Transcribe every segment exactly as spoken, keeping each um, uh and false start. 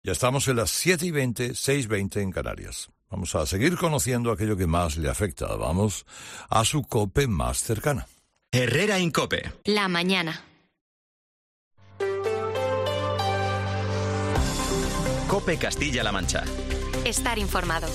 Ya estamos en las siete y veinte, seis y veinte en Canarias. Vamos a seguir conociendo aquello que más le afecta. Vamos a su COPE más cercana. Herrera en COPE. La mañana. COPE Castilla-La Mancha. Estar informado.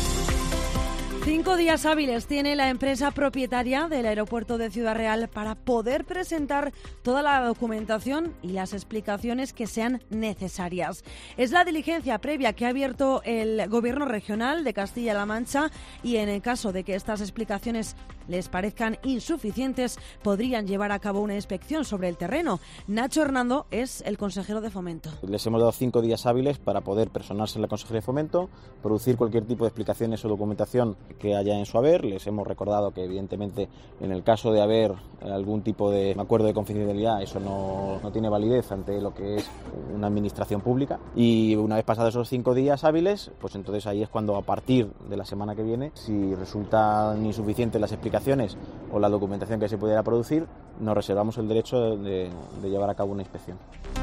Cinco días hábiles tiene la empresa propietaria del aeropuerto de Ciudad Real para poder presentar toda la documentación y las explicaciones que sean necesarias. Es la diligencia previa que ha abierto el Gobierno regional de Castilla-La Mancha y en el caso de que estas explicaciones les parezcan insuficientes, podrían llevar a cabo una inspección sobre el terreno. Nacho Hernando es el consejero de Fomento. Les hemos dado cinco días hábiles para poder personarse en la Consejería de Fomento, producir cualquier tipo de explicaciones o documentación que haya en su haber. Les hemos recordado que, evidentemente, en el caso de haber algún tipo de acuerdo de confidencialidad, eso no, no tiene validez ante lo que es una administración pública. Y una vez pasados esos cinco días hábiles, pues entonces ahí es cuando, a partir de la semana que viene, si resultan insuficientes las explicaciones o la documentación que se pudiera producir, nos reservamos el derecho de, de llevar a cabo una inspección.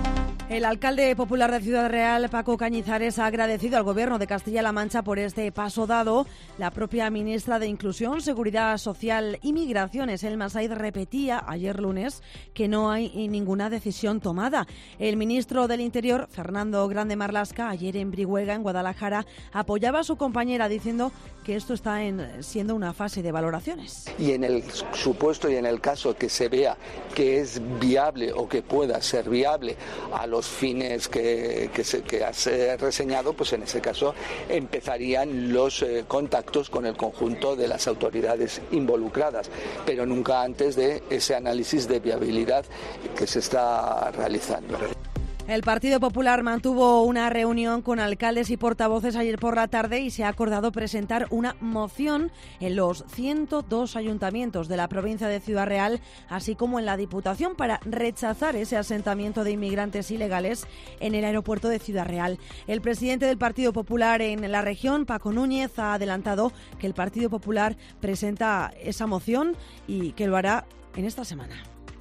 El alcalde popular de Ciudad Real, Paco Cañizares, ha agradecido al Gobierno de Castilla-La Mancha por este paso dado. La propia ministra de Inclusión, Seguridad Social y Migraciones, Elma Said, repetía ayer lunes que no hay ninguna decisión tomada. El ministro del Interior, Fernando Grande Marlaska, ayer en Brihuega, en Guadalajara, apoyaba a su compañera diciendo que esto está en, siendo una fase de valoraciones. Y en el supuesto y en el caso que se vea que es viable o que pueda ser viable a los fines que, que, se, que has eh, reseñado, pues en ese caso empezarían los eh, contactos con el conjunto de las autoridades involucradas, pero nunca antes de ese análisis de viabilidad que se está realizando. El Partido Popular mantuvo una reunión con alcaldes y portavoces ayer por la tarde y se ha acordado presentar una moción en los ciento dos ayuntamientos de la provincia de Ciudad Real, así como en la Diputación, para rechazar ese asentamiento de inmigrantes ilegales en el aeropuerto de Ciudad Real. El presidente del Partido Popular en la región, Paco Núñez, ha adelantado que el Partido Popular presenta esa moción y que lo hará en esta semana.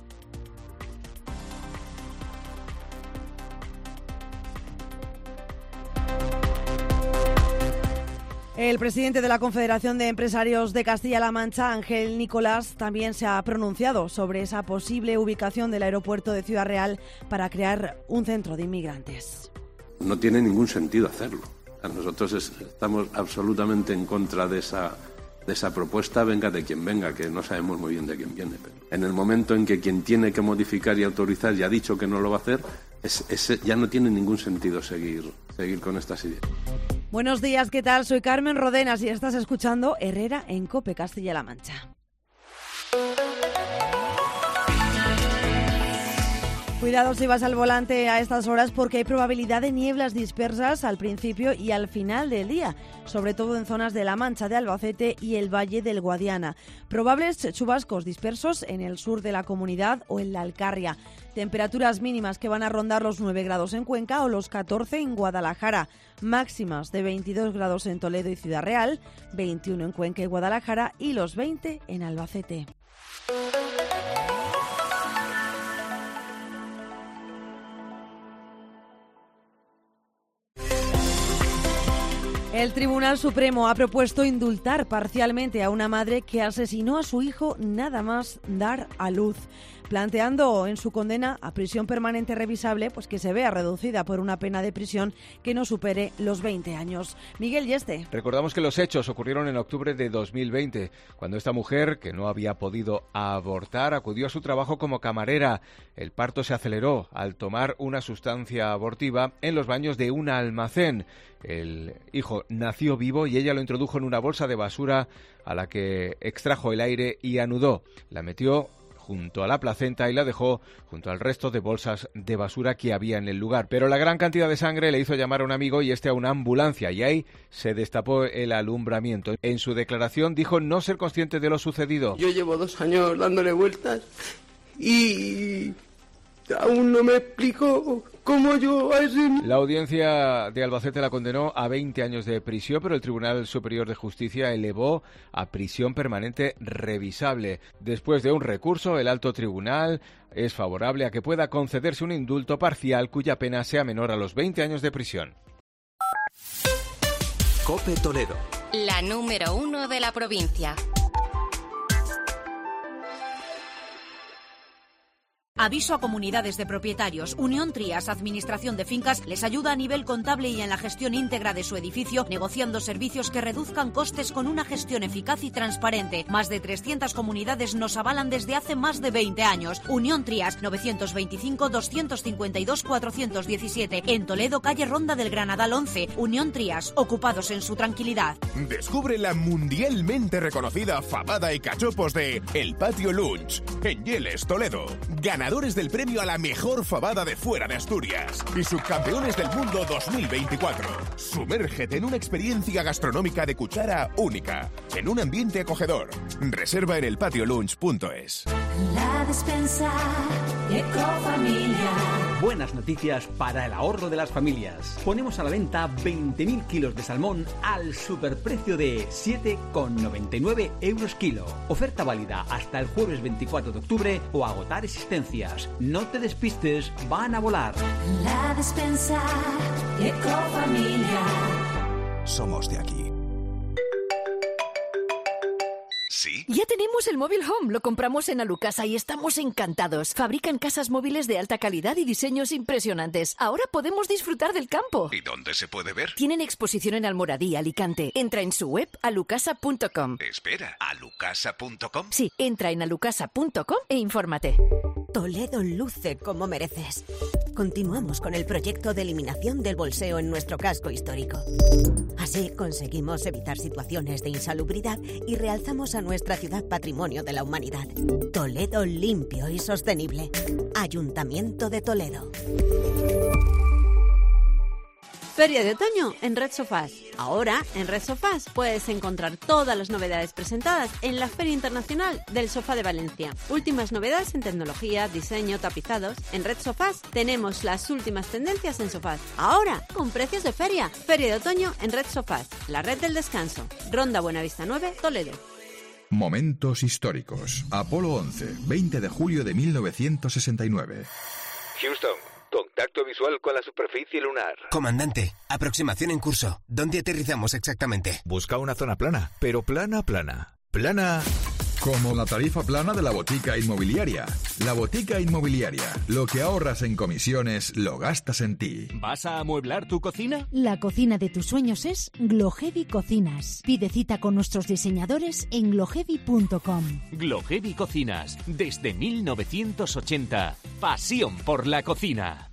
El presidente de la Confederación de Empresarios de Castilla-La Mancha, Ángel Nicolás, también se ha pronunciado sobre esa posible ubicación del aeropuerto de Ciudad Real para crear un centro de inmigrantes. No tiene ningún sentido hacerlo. Nosotros estamos absolutamente en contra de esa, de esa propuesta, venga de quien venga, que no sabemos muy bien de quién viene. Pero en el momento en que quien tiene que modificar y autorizar ya ha dicho que no lo va a hacer, es, es, ya no tiene ningún sentido seguir, seguir con estas ideas. Buenos días, ¿qué tal? Soy Carmen Rodenas y estás escuchando Herrera en COPE Castilla-La Mancha. Cuidado si vas al volante a estas horas porque hay probabilidad de nieblas dispersas al principio y al final del día, sobre todo en zonas de La Mancha, de Albacete y el Valle del Guadiana. Probables chubascos dispersos en el sur de la comunidad o en la Alcarria. Temperaturas mínimas que van a rondar los nueve grados en Cuenca o los catorce en Guadalajara. Máximas de veintidós grados en Toledo y Ciudad Real, veintiuno en Cuenca y Guadalajara y los veinte en Albacete. El Tribunal Supremo ha propuesto indultar parcialmente a una madre que asesinó a su hijo nada más dar a luz, planteando en su condena a prisión permanente revisable pues que se vea reducida por una pena de prisión que no supere los veinte años. Miguel Yeste. Recordamos que los hechos ocurrieron en octubre de dos mil veinte, cuando esta mujer, que no había podido abortar, acudió a su trabajo como camarera. El parto se aceleró al tomar una sustancia abortiva en los baños de un almacén. El hijo nació vivo y ella lo introdujo en una bolsa de basura a la que extrajo el aire y anudó. La metió junto a la placenta y la dejó junto al resto de bolsas de basura que había en el lugar. Pero la gran cantidad de sangre le hizo llamar a un amigo y este a una ambulancia, y ahí se destapó el alumbramiento. En su declaración dijo no ser consciente de lo sucedido. Yo llevo dos años dándole vueltas y aún no me explico cómo yo a ese... La audiencia de Albacete la condenó a veinte años de prisión, pero el Tribunal Superior de Justicia elevó a prisión permanente revisable. Después de un recurso, el alto tribunal es favorable a que pueda concederse un indulto parcial cuya pena sea menor a los veinte años de prisión. COPE Toledo. La número uno de la provincia. Aviso a comunidades de propietarios. Unión Trías, Administración de Fincas, les ayuda a nivel contable y en la gestión íntegra de su edificio, negociando servicios que reduzcan costes con una gestión eficaz y transparente. Más de trescientas comunidades nos avalan desde hace más de veinte años. Unión Trías, novecientos veinticinco, doscientos cincuenta y dos, cuatrocientos diecisiete. En Toledo, calle Ronda del Granadal once. Unión Trías, ocupados en su tranquilidad. Descubre la mundialmente reconocida fabada y cachopos de El Patio Lunch, en Yeles, Toledo. Ganadores del premio a la mejor fabada de fuera de Asturias y subcampeones del mundo dos mil veinticuatro. Sumérgete en una experiencia gastronómica de cuchara única, en un ambiente acogedor. Reserva en el patio lunch punto es. La despensa Ecofamilia. Buenas noticias para el ahorro de las familias. Ponemos a la venta veinte mil kilos de salmón al superprecio de siete con noventa y nueve euros kilo. Oferta válida hasta el jueves veinticuatro de octubre o agotar existencias. No te despistes, van a volar. La despensa Ecofamilia. Somos de aquí. ¿Sí? Ya tenemos el móvil Home, lo compramos en Alucasa y estamos encantados. Fabrican casas móviles de alta calidad y diseños impresionantes. Ahora podemos disfrutar del campo. ¿Y dónde se puede ver? Tienen exposición en Almoradí, Alicante. Entra en su web alucasa punto com. Espera, ¿alucasa punto com? Sí, entra en alucasa punto com e infórmate. Toledo luce como mereces. Continuamos con el proyecto de eliminación del bolseo en nuestro casco histórico. Así conseguimos evitar situaciones de insalubridad y realzamos a nuestra ciudad patrimonio de la humanidad. Toledo limpio y sostenible. Ayuntamiento de Toledo. Feria de otoño en Red Sofás. Ahora, en Red Sofás puedes encontrar todas las novedades presentadas en la Feria Internacional del Sofá de Valencia. Últimas novedades en tecnología, diseño, tapizados. En Red Sofás tenemos las últimas tendencias en sofás. Ahora, con precios de feria. Feria de otoño en Red Sofás. La red del descanso. Ronda Buenavista nueve, Toledo. Momentos históricos. Apolo once, veinte de julio de mil novecientos sesenta y nueve. Houston. Contacto visual con la superficie lunar. Comandante, aproximación en curso. ¿Dónde aterrizamos exactamente? Busca una zona plana, pero plana, plana. Plana... Como la tarifa plana de la Botica Inmobiliaria. La Botica Inmobiliaria. Lo que ahorras en comisiones, lo gastas en ti. ¿Vas a amueblar tu cocina? La cocina de tus sueños es Glohevi Cocinas. Pide cita con nuestros diseñadores en glohevi punto com. Glohevi Cocinas. Desde mil novecientos ochenta. Pasión por la cocina.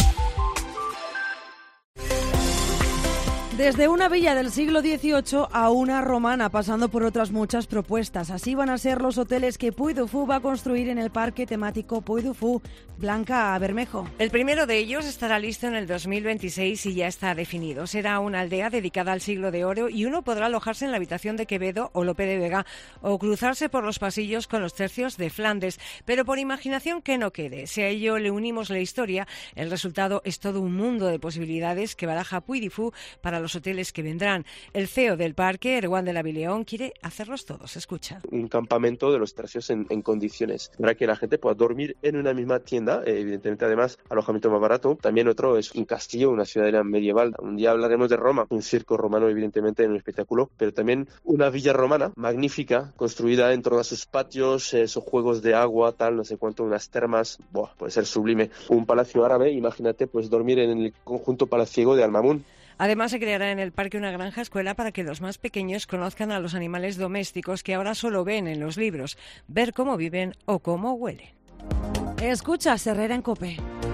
Desde una villa del siglo dieciocho a una romana, pasando por otras muchas propuestas. Así van a ser los hoteles que Puy du Fou va a construir en el parque temático Puy du Fou. Blanca Bermejo. El primero de ellos estará listo en el dos mil veintiséis y ya está definido. Será una aldea dedicada al siglo de oro y uno podrá alojarse en la habitación de Quevedo o Lope de Vega o cruzarse por los pasillos con los tercios de Flandes. Pero por imaginación que no quede. Si a ello le unimos la historia, el resultado es todo un mundo de posibilidades que baraja Puy du Fou para los hoteles que vendrán. El C E O del parque, Erwan de la Vileón, quiere hacerlos todos. Escucha. Un campamento de los tercios en, en condiciones para que la gente pueda dormir en una misma tienda, eh, evidentemente además alojamiento más barato. También otro es un castillo, una ciudadela medieval. Un día hablaremos de Roma, un circo romano evidentemente en un espectáculo, pero también una villa romana magnífica, construida en torno a sus patios, eh, esos juegos de agua, tal, no sé cuánto, unas termas, buah, puede ser sublime. Un palacio árabe, imagínate pues dormir en el conjunto palaciego de Al-Mamun. Además, se creará en el parque una granja escuela para que los más pequeños conozcan a los animales domésticos que ahora solo ven en los libros, ver cómo viven o cómo huelen. Escucha Herrera en COPE.